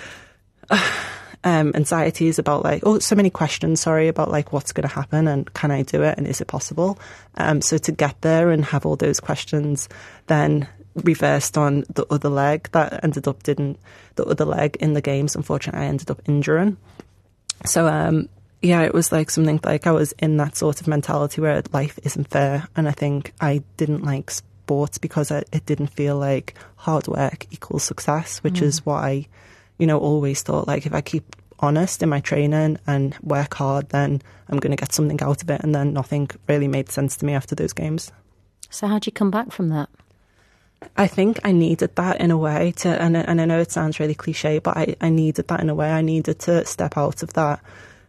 um, anxieties about like, oh, so many questions, sorry, about like what's going to happen and can I do it and is it possible? Um, so to get there and have all those questions, then reversed on the other leg. That ended up didn't the other leg in the games. Unfortunately, I ended up injuring. So um, yeah, it was like something like I was in that sort of mentality where life isn't fair, and I think I didn't like sports because I, it didn't feel like hard work equals success, which mm. is what I, you know, always thought. Like if I keep honest in my training and work hard, then I'm going to get something out of it. And then nothing really made sense to me after those games. So how'd you come back from that? I think I needed that in a way to, and, and I know it sounds really cliche, but I, I needed that in a way. I needed to step out of that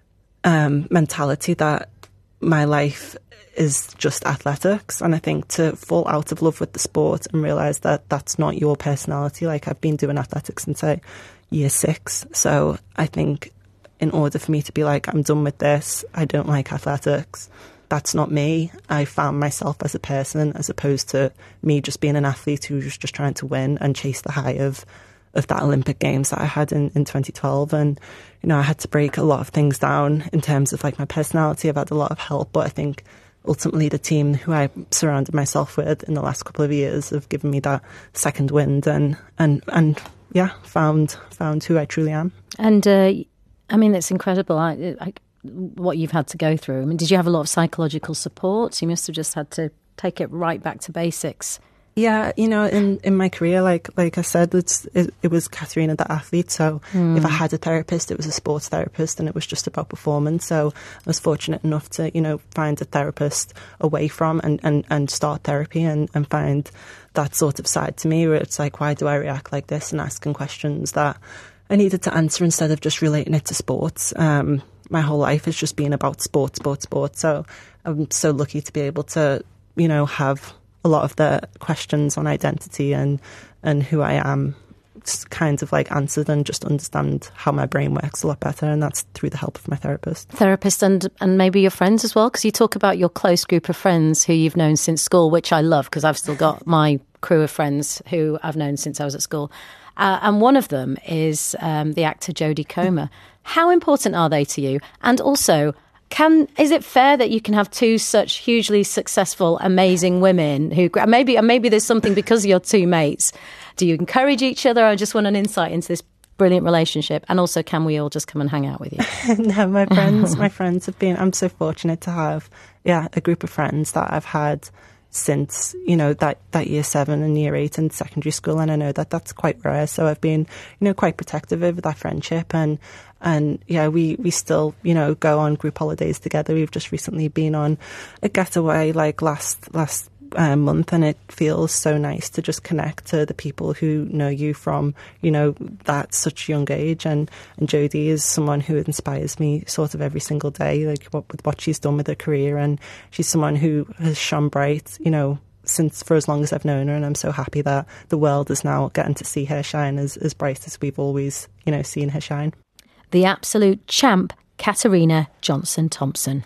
um, mentality that my life is just athletics. And I think to fall out of love with the sport and realise that that's not your personality. Like I've been doing athletics since I year six. So I think in order for me to be like, I'm done with this, I don't like athletics, that's not me. I found myself as a person as opposed to me just being an athlete who was just trying to win and chase the high of, of that Olympic Games that I had in, in twenty twelve. And, you know, I had to break a lot of things down in terms of like my personality. I've had a lot of help, but I think ultimately the team who I surrounded myself with in the last couple of years have given me that second wind and, and, and, yeah, found found who I truly am. And uh, I mean, it's incredible. I, I, what you've had to go through. I mean, did you have a lot of psychological support? You must have just had to take it right back to basics. Yeah, you know, in, in my career, like like I said, it's, it, it was Katerina the athlete. So mm. if I had a therapist, it was a sports therapist, and it was just about performance. So I was fortunate enough to, you know, find a therapist away from and, and, and start therapy and, and find that sort of side to me where it's like, why do I react like this? And asking questions that I needed to answer instead of just relating it to sports. Um, my whole life has just been about sport, sport, sport. So I'm so lucky to be able to, you know, have a lot of the questions on identity and, and who I am kind of like answered and just understand how my brain works a lot better. And that's through the help of my therapist. Therapist and, and maybe your friends as well, because you talk about your close group of friends who you've known since school, which I love because I've still got my crew of friends who I've known since I was at school. Uh, and one of them is um, the actor Jodie Comer. How important are they to you? And also, Can is it fair that you can have two such hugely successful, amazing women who maybe maybe there's something because you're two mates? Do you encourage each other? I just want an insight into this brilliant relationship. And also, can we all just come and hang out with you? No, my friends, my friends have been. I'm so fortunate to have, yeah, a group of friends that I've had since, you know, that, that year seven and year eight in secondary school. And I know that that's quite rare. So I've been, you know, quite protective over that friendship. And, and yeah, we, we still, you know, go on group holidays together. We've just recently been on a getaway like last, last uh, month. And it feels so nice to just connect to the people who know you from, you know, that such young age. And, and Jodie is someone who inspires me sort of every single day, like what, with what she's done with her career. And she's someone who has shone bright, you know, since for as long as I've known her. And I'm so happy that the world is now getting to see her shine as, as bright as we've always, you know, seen her shine. The absolute champ, Katerina Johnson-Thompson.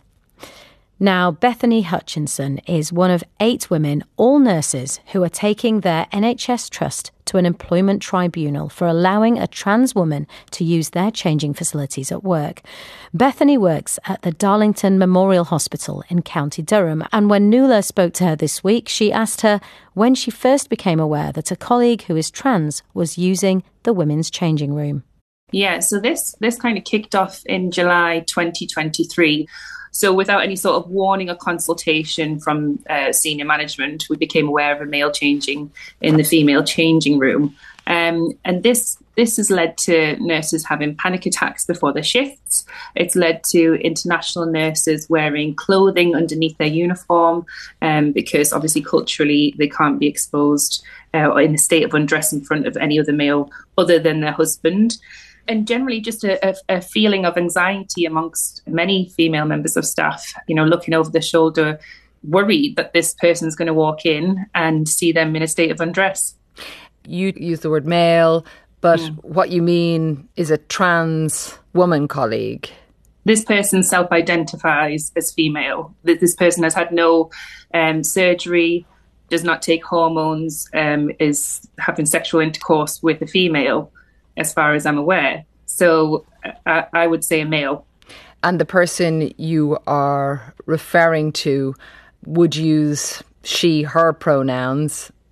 Now, Bethany Hutchinson is one of eight women, all nurses, who are taking their N H S trust to an employment tribunal for allowing a trans woman to use their changing facilities at work. Bethany works at the Darlington Memorial Hospital in County Durham, and when Nuala spoke to her this week, she asked her when she first became aware that a colleague who is trans was using the women's changing room. Yeah, so this this kind of kicked off in July twenty twenty-three. So without any sort of warning or consultation from uh, senior management, we became aware of a male changing in the female changing room. Um, and this this has led to nurses having panic attacks before their shifts. It's led to international nurses wearing clothing underneath their uniform um, because obviously culturally they can't be exposed uh, or in a state of undress in front of any other male other than their husband. And generally just a, a, a feeling of anxiety amongst many female members of staff, you know, looking over their shoulder, worried that this person's going to walk in and see them in a state of undress. You use the word male, but mm. what you mean is a trans woman colleague. This person self-identifies as female. This person has had no um, surgery, does not take hormones, um, is having sexual intercourse with a female, as far as I'm aware. So I, I would say a male. And the person you are referring to would use she, her pronouns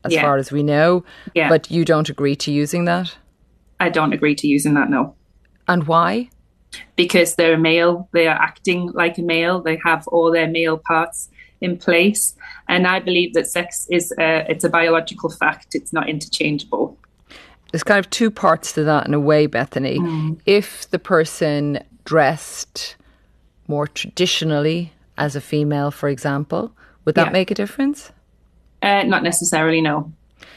as Yeah. far as we know. Yeah. But you don't agree to using that? I don't agree to using that, no. And why? Because they're a male, they are acting like a male, they have all their male parts in place. And I believe that sex is a, it's a biological fact, it's not interchangeable. There's kind of two parts to that in a way, Bethany. Mm. If the person dressed more traditionally as a female, for example, would that Yeah. make a difference? Uh, not necessarily, no.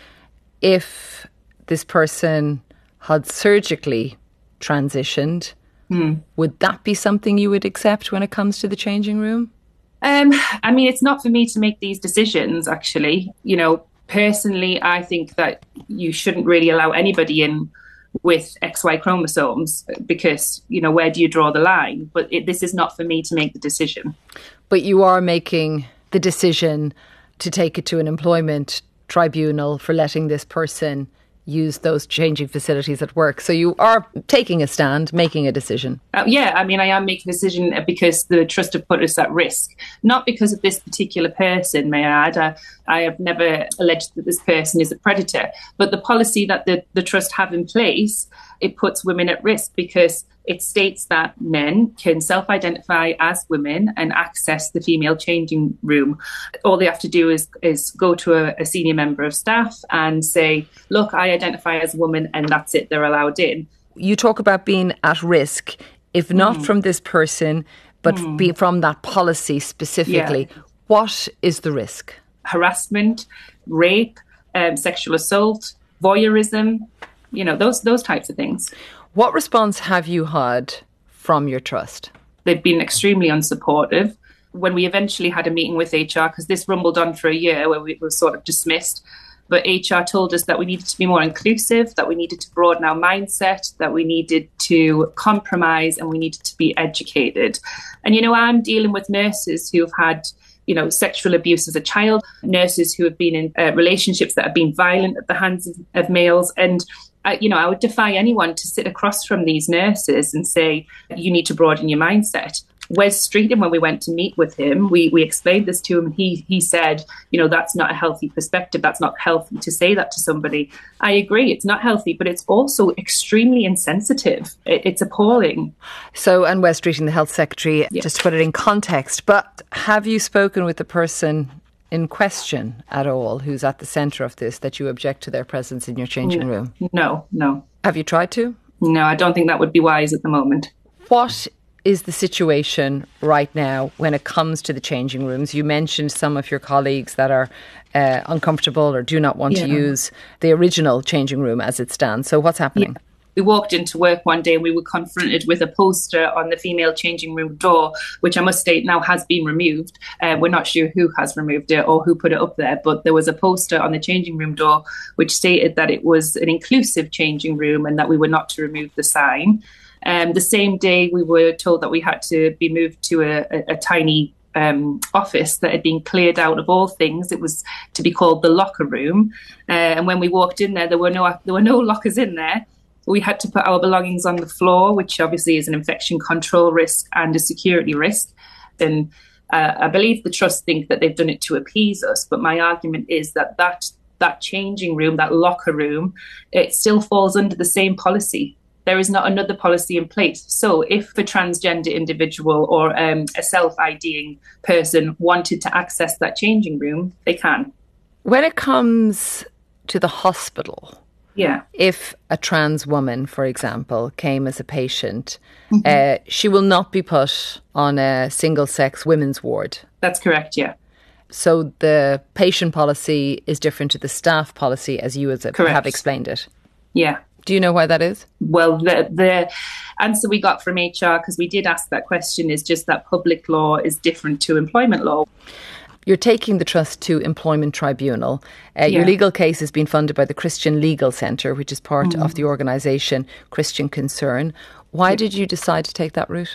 If this person had surgically transitioned, Hmm. would that be something you would accept when it comes to the changing room? Um, I mean, it's not for me to make these decisions, actually. You know, personally, I think that you shouldn't really allow anybody in with X Y chromosomes because, you know, where do you draw the line? But it, this is not for me to make the decision. But you are making the decision to take it to an employment tribunal for letting this person use those changing facilities at work. So you are taking a stand, making a decision. Uh, yeah, I mean, I am making a decision because the trust have put us at risk, not because of this particular person, may I add. I, I have never alleged that this person is a predator, but the policy that the, the trust have in place, it puts women at risk because it states that men can self-identify as women and access the female changing room. All they have to do is, is go to a, a senior member of staff and say, look, I identify as a woman, and that's it, they're allowed in. You talk about being at risk, if not Mm. from this person, but Mm. be from that policy specifically. Yeah. What is the risk? Harassment, rape, um, sexual assault, voyeurism, you know, those those types of things. What response have you had from your trust? They've been extremely unsupportive. When we eventually had a meeting with H R, because this rumbled on for a year where we were sort of dismissed, but H R told us that we needed to be more inclusive, that we needed to broaden our mindset, that we needed to compromise, and we needed to be educated. And, you know, I'm dealing with nurses who have had, you know, sexual abuse as a child, nurses who have been in uh, relationships that have been violent at the hands of, of males. And, I, you know, I would defy anyone to sit across from these nurses and say, you need to broaden your mindset. Wes Streeton, when we went to meet with him, we, we explained this to him. And he, he said, you know, that's not a healthy perspective. That's not healthy to say that to somebody. I agree. It's not healthy, but it's also extremely insensitive. It, it's appalling. So, and Wes Streeton, the health secretary, Yeah. just to put it in context, but have you spoken with the person in question at all who's at the centre of this, that you object to their presence in your changing room? No, no. Have you tried to? No, I don't think that would be wise at the moment. What is the situation right now when it comes to the changing rooms? You mentioned some of your colleagues that are uh, uncomfortable or do not want Yeah. to use the original changing room as it stands. So what's happening? Yeah. We walked into work one day and we were confronted with a poster on the female changing room door, which I must state now has been removed. Uh, we're not sure who has removed it or who put it up there, but there was a poster on the changing room door which stated that it was an inclusive changing room and that we were not to remove the sign. Um, the same day we were told that we had to be moved to a, a, a tiny um, office that had been cleared out of all things. It was to be called the locker room. Uh, and when we walked in there, there were no there were no lockers in there. We had to put our belongings on the floor, which obviously is an infection control risk and a security risk. And uh, I believe the trust think that they've done it to appease us. But my argument is that that, that changing room, that locker room, it still falls under the same policy. There is not another policy in place. So if a transgender individual or um, a self-IDing person wanted to access that changing room, they can. When it comes to the hospital, yeah, if a trans woman, for example, came as a patient, mm-hmm. uh, she will not be put on a single-sex women's ward. That's correct, yeah. So the patient policy is different to the staff policy, as you have explained it. Yeah. Do you know why that is? Well, the, the answer we got from H R, because we did ask that question, is just that public law is different to employment law. You're taking the trust to Employment Tribunal. Uh, yeah. Your legal case has been funded by the Christian Legal Centre, which is part mm. of the organisation Christian Concern. Why yeah. did you decide to take that route?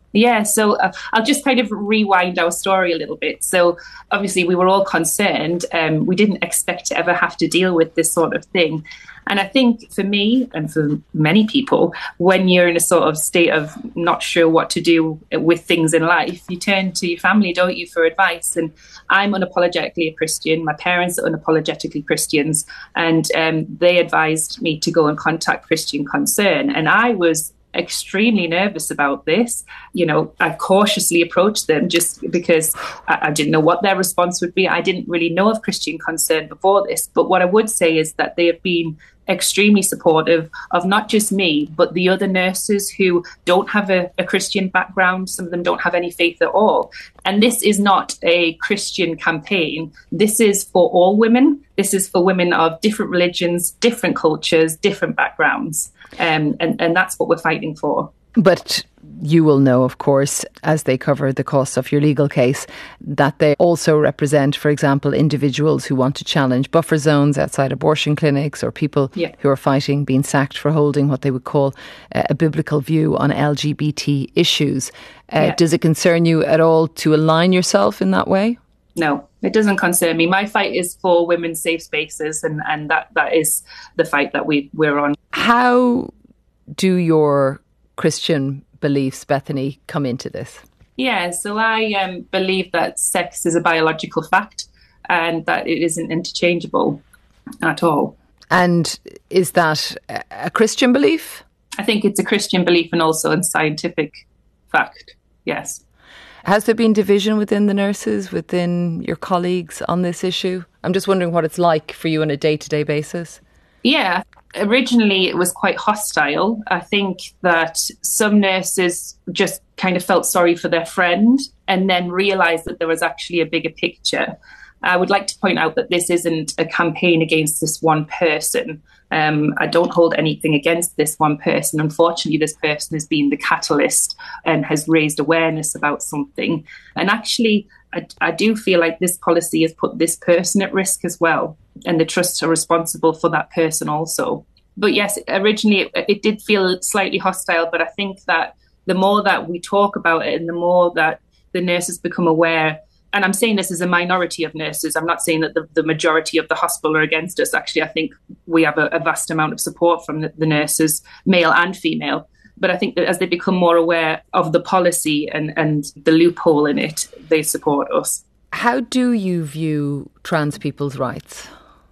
Yeah, so uh, I'll just kind of rewind our story a little bit. So obviously we were all concerned. Um, we didn't expect to ever have to deal with this sort of thing. And I think for me and for many people, when you're in a sort of state of not sure what to do with things in life, you turn to your family, don't you, for advice. And I'm unapologetically a Christian. My parents are unapologetically Christians. And um, they advised me to go and contact Christian Concern. And I was extremely nervous about this. You know, I cautiously approached them just because I, I didn't know what their response would be. I didn't really know of Christian Concern before this. But what I would say is that they have been extremely supportive of not just me, but the other nurses who don't have a, a Christian background. Some of them don't have any faith at all. And this is not a Christian campaign. This is for all women. This is for women of different religions, different cultures, different backgrounds. Um, and, and that's what we're fighting for. But you will know, of course, as they cover the costs of your legal case, that they also represent, for example, individuals who want to challenge buffer zones outside abortion clinics, or people yeah. who are fighting being sacked for holding what they would call uh, a biblical view on L G B T issues. Uh, yeah. Does it concern you at all to align yourself in that way? No, it doesn't concern me. My fight is for women's safe spaces, and, and that, that is the fight that we, we're on. How do your Christian beliefs, Bethany, come into this? Yeah, so I um, believe that sex is a biological fact and that it isn't interchangeable at all. And is that a Christian belief? I think it's a Christian belief and also a scientific fact, yes. Has there been division within the nurses, within your colleagues on this issue? I'm just wondering what it's like for you on a day-to-day basis. Yeah, originally it was quite hostile. I think that some nurses just kind of felt sorry for their friend and then realised that there was actually a bigger picture. I would like to point out that this isn't a campaign against this one person. Um, I don't hold anything against this one person. Unfortunately, this person has been the catalyst and has raised awareness about something. And actually, I, I do feel like this policy has put this person at risk as well. And the trusts are responsible for that person also. But yes, originally it, it did feel slightly hostile, but I think that the more that we talk about it and the more that the nurses become aware, and I'm saying this as a minority of nurses, I'm not saying that the, the majority of the hospital are against us. Actually, I think we have a, a vast amount of support from the, the nurses, male and female. But I think that as they become more aware of the policy and, and the loophole in it, they support us. How do you view trans people's rights?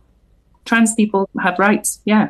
Trans people have rights, yeah.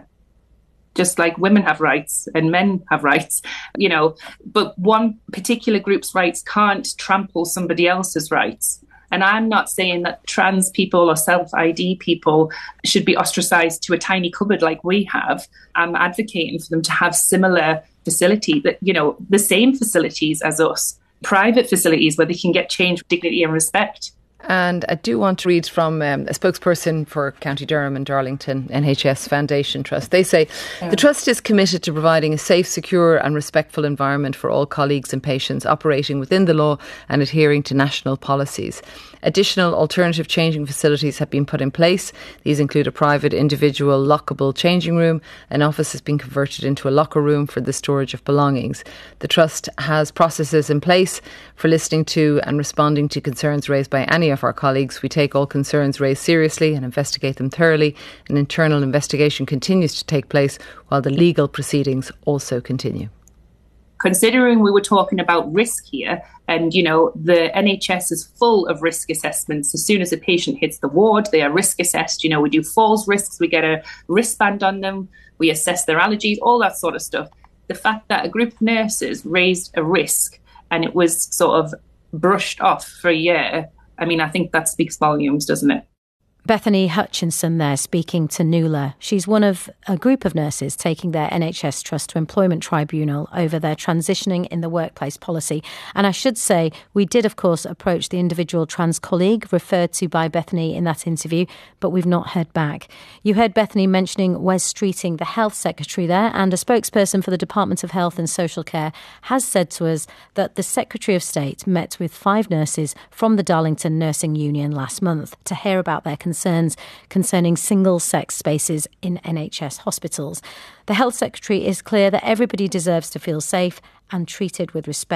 Just like women have rights and men have rights, you know, but one particular group's rights can't trample somebody else's rights. And I'm not saying that trans people or self-I D people should be ostracized to a tiny cupboard like we have. I'm advocating for them to have similar facility, that, you know, the same facilities as us, private facilities where they can get change with dignity and respect. And I do want to read from um, a spokesperson for County Durham and Darlington N H S Foundation Trust. They say, yeah. The Trust is committed to providing a safe, secure and respectful environment for all colleagues and patients, operating within the law and adhering to national policies. Additional alternative changing facilities have been put in place. These include a private, individual, lockable changing room. An office has been converted into a locker room for the storage of belongings. The Trust has processes in place for listening to and responding to concerns raised by any of our colleagues. We take all concerns raised seriously and investigate them thoroughly. An internal investigation continues to take place while the legal proceedings also continue. Considering we were talking about risk here, and, you know, the N H S is full of risk assessments. As soon as a patient hits the ward, they are risk assessed. You know, we do falls risks, we get a wristband on them, we assess their allergies, all that sort of stuff. The fact that a group of nurses raised a risk and it was sort of brushed off for a year, I mean, I think that speaks volumes, doesn't it? Bethany Hutchinson there speaking to Nuala. She's one of a group of nurses taking their N H S Trust to Employment Tribunal over their transitioning in the workplace policy. And I should say, we did, of course, approach the individual trans colleague referred to by Bethany in that interview, but we've not heard back. You heard Bethany mentioning Wes Streeting, the health secretary there, and a spokesperson for the Department of Health and Social Care has said to us that the Secretary of State met with five nurses from the Darlington Nursing Union last month to hear about their concerns concerns concerning single-sex spaces in N H S hospitals. The Health Secretary is clear that everybody deserves to feel safe and treated with respect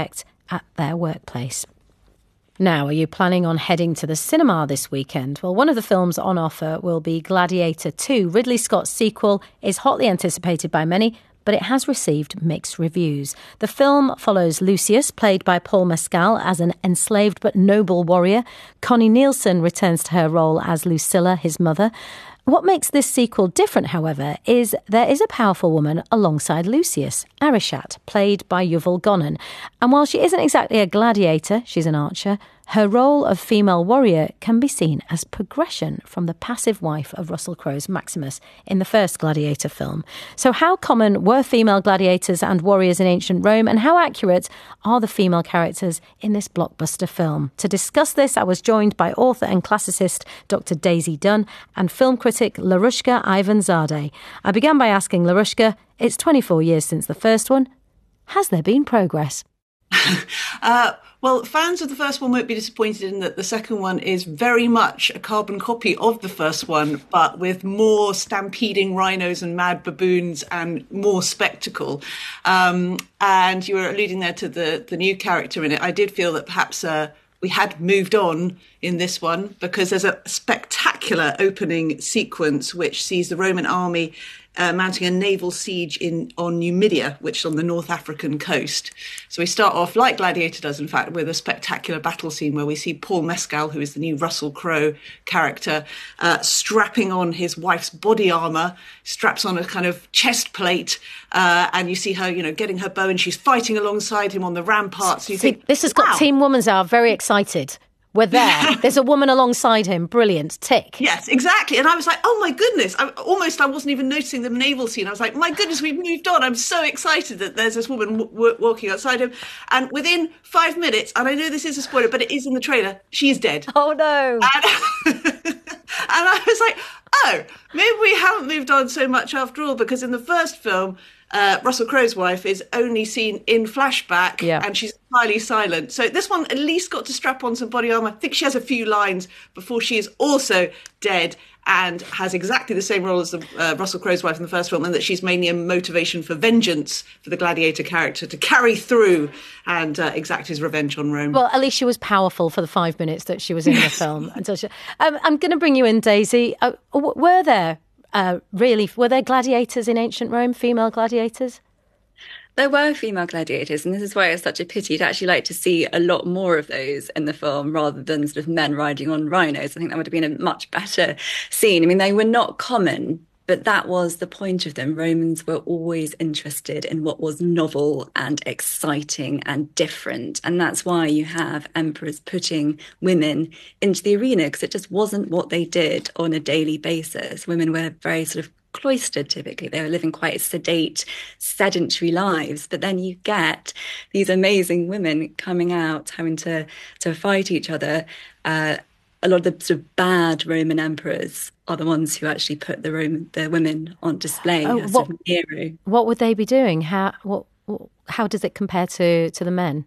at their workplace. Now, are you planning on heading to the cinema this weekend? Well, one of the films on offer will be Gladiator two. Ridley Scott's sequel is hotly anticipated by many, but it has received mixed reviews. The film follows Lucius, played by Paul Mescal, as an enslaved but noble warrior. Connie Nielsen returns to her role as Lucilla, his mother. What makes this sequel different, however, is there is a powerful woman alongside Lucius, Arishat, played by Yuval Gonen. And while she isn't exactly a gladiator, she's an archer, her role of female warrior can be seen as progression from the passive wife of Russell Crowe's Maximus in the first Gladiator film. So how common were female gladiators and warriors in ancient Rome, and how accurate are the female characters in this blockbuster film? To discuss this, I was joined by author and classicist Doctor Daisy Dunn and film critic Larushka Ivanzadeh. I began by asking Larushka, it's twenty-four years since the first one. Has there been progress? uh, well, fans of the first one won't be disappointed in that the second one is very much a carbon copy of the first one, but with more stampeding rhinos and mad baboons and more spectacle. Um, and you were alluding there to the, the new character in it. I did feel that perhaps uh, we had moved on in this one, because there's a spectacular opening sequence which sees the Roman army Uh, mounting a naval siege in on Numidia, which is on the North African coast. So we start off, like Gladiator does, in fact, with a spectacular battle scene where we see Paul Mescal, who is the new Russell Crowe character, uh, strapping on his wife's body armour, straps on a kind of chest plate, uh, and you see her, you know, getting her bow, and she's fighting alongside him on the ramparts. So you see, think, this has got wow. Team Women's Hour very excited. We're there. There's a woman alongside him. Brilliant. Tick. Yes, exactly. And I was like, oh my goodness. I, almost I wasn't even noticing the naval scene. I was like, my goodness, we've moved on. I'm so excited that there's this woman w- w- walking outside him. And within five minutes, and I know this is a spoiler, but it is in the trailer, she is dead. Oh, no. And, and I was like, oh, maybe we haven't moved on so much after all, because in the first film, Uh, Russell Crowe's wife is only seen in flashback, yeah. and she's entirely silent. So this one at least got to strap on some body armour. I think she has a few lines before she is also dead, and has exactly the same role as the, uh, Russell Crowe's wife in the first film, and that she's mainly a motivation for vengeance for the gladiator character to carry through and uh, exact his revenge on Rome. Well, at least she was powerful for the five minutes that she was in the film. Until she, um, I'm going to bring you in, Daisy. Uh, were there Uh, really, were there gladiators in ancient Rome, female gladiators? There were female gladiators, and this is why it's such a pity. I'd actually like to see a lot more of those in the film rather than sort of men riding on rhinos. I think that would have been a much better scene. I mean, they were not common, but that was the point of them. Romans were always interested in what was novel and exciting and different. And that's why you have emperors putting women into the arena, because it just wasn't what they did on a daily basis. Women were very sort of cloistered typically. They were living quite sedate, sedentary lives. But then you get these amazing women coming out, having to, to fight each other. Uh, a lot of the sort of bad Roman emperors are the ones who actually put the Roman, the women on display oh, as what, sort of a hero. What would they be doing? How what, how does it compare to, to the men?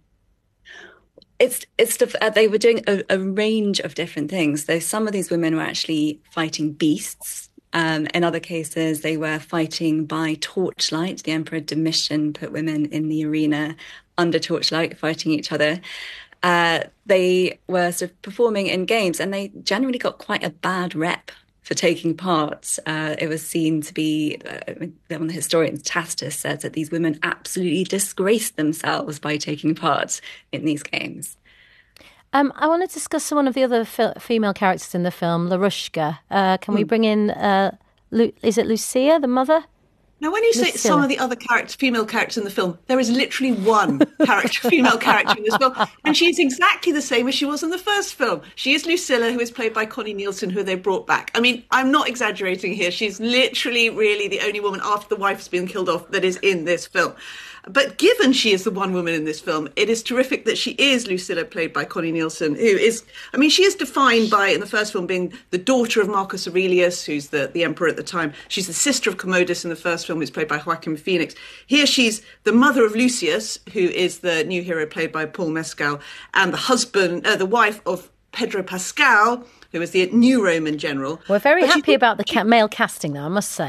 It's it's stuff, uh, they were doing a, a range of different things. So some of these women were actually fighting beasts. Um, in other cases, they were fighting by torchlight. The Emperor Domitian put women in the arena under torchlight, fighting each other. Uh, they were sort of performing in games, and they generally got quite a bad rep for taking part. Uh, it was seen to be, uh, one of the historians, Tacitus, says that these women absolutely disgraced themselves by taking part in these games. Um, I want to discuss one of the other f- female characters in the film, Larushka. Uh, can mm. we bring in, uh, Lu- is it Lucia, the mother? Now, when you say Lucilla. Some of the other characters, female characters in the film, there is literally one character, female character in this film, and she's exactly the same as she was in the first film. She is Lucilla, who is played by Connie Nielsen, who they brought back. I mean, I'm not exaggerating here. She's literally, really the only woman after the wife has been killed off that is in this film. But given she is the one woman in this film, it is terrific that she is Lucilla, played by Connie Nielsen, who is, I mean, she is defined by, in the first film, being the daughter of Marcus Aurelius, who's the, the emperor at the time. She's the sister of Commodus in the first film, who's played by Joaquin Phoenix. Here she's the mother of Lucius, who is the new hero played by Paul Mescal, and the husband, uh, the wife of Pedro Pascal, who is the new Roman general. We're very but happy she, about the ca- male casting, though, I must say.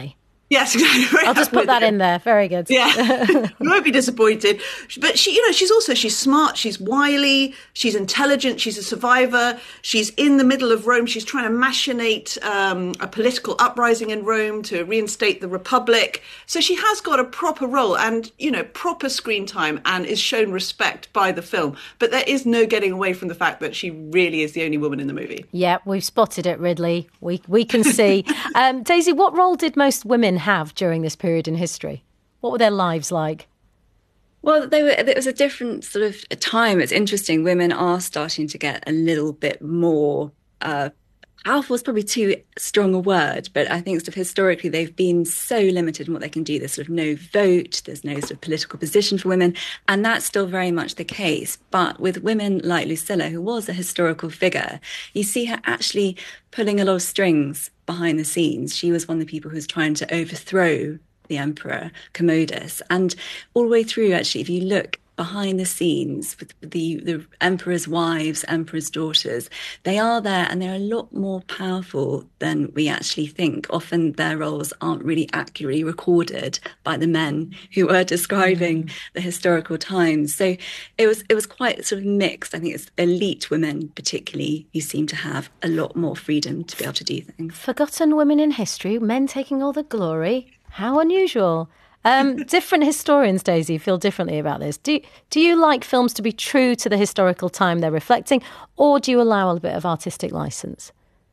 Yes, exactly. Very I'll just put that in there. Very good. Yeah, you won't be disappointed. But she, you know, she's also, she's smart, she's wily, she's intelligent, she's a survivor. She's in the middle of Rome. She's trying to machinate um, a political uprising in Rome to reinstate the Republic. So she has got a proper role and, you know, proper screen time and is shown respect by the film. But there is no getting away from the fact that she really is the only woman in the movie. Yeah, we've spotted it, Ridley. We, we can see. um, Daisy, what role did most women have during this period in history? What were their lives like? Well, they were, it was a different sort of time. It's interesting. Women are starting to get a little bit more uh, powerful is probably too strong a word, but I think sort of historically they've been so limited in what they can do. There's sort of no vote, there's no sort of political position for women, and that's still very much the case. But with women like Lucilla, who was a historical figure, you see her actually pulling a lot of strings behind the scenes. She was one of the people who was trying to overthrow the emperor Commodus. And all the way through, actually, if you look behind the scenes with the, the emperor's wives, emperor's daughters, they are there and they're a lot more powerful than we actually think. Often their roles aren't really accurately recorded by the men who are describing mm. the historical times. So it was it was quite sort of mixed. I think it's elite women particularly who seem to have a lot more freedom to be able to do things. Forgotten women in history, men taking all the glory. How unusual. Um, different historians, Daisy, feel differently about this. Do, do you like films to be true to the historical time they're reflecting, or do you allow a bit of artistic licence?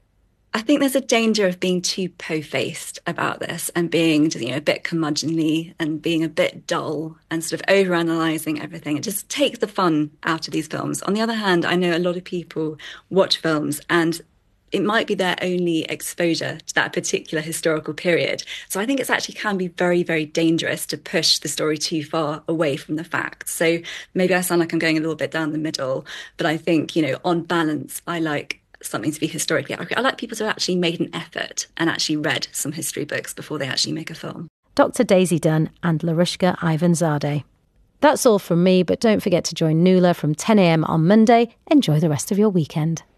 I think there's a danger of being too po-faced about this and being, you know, a bit curmudgeonly and being a bit dull and sort of overanalyzing everything. It just takes the fun out of these films. On the other hand, I know a lot of people watch films and it might be their only exposure to that particular historical period. So I think it's actually can be very, very dangerous to push the story too far away from the facts. So maybe I sound like I'm going a little bit down the middle, but I think, you know, on balance, I like something to be historically accurate. I like people to have actually made an effort and actually read some history books before they actually make a film. Doctor Daisy Dunn and Larushka Ivanzadeh. That's all from me, but don't forget to join Nuala from ten a.m. on Monday. Enjoy the rest of your weekend.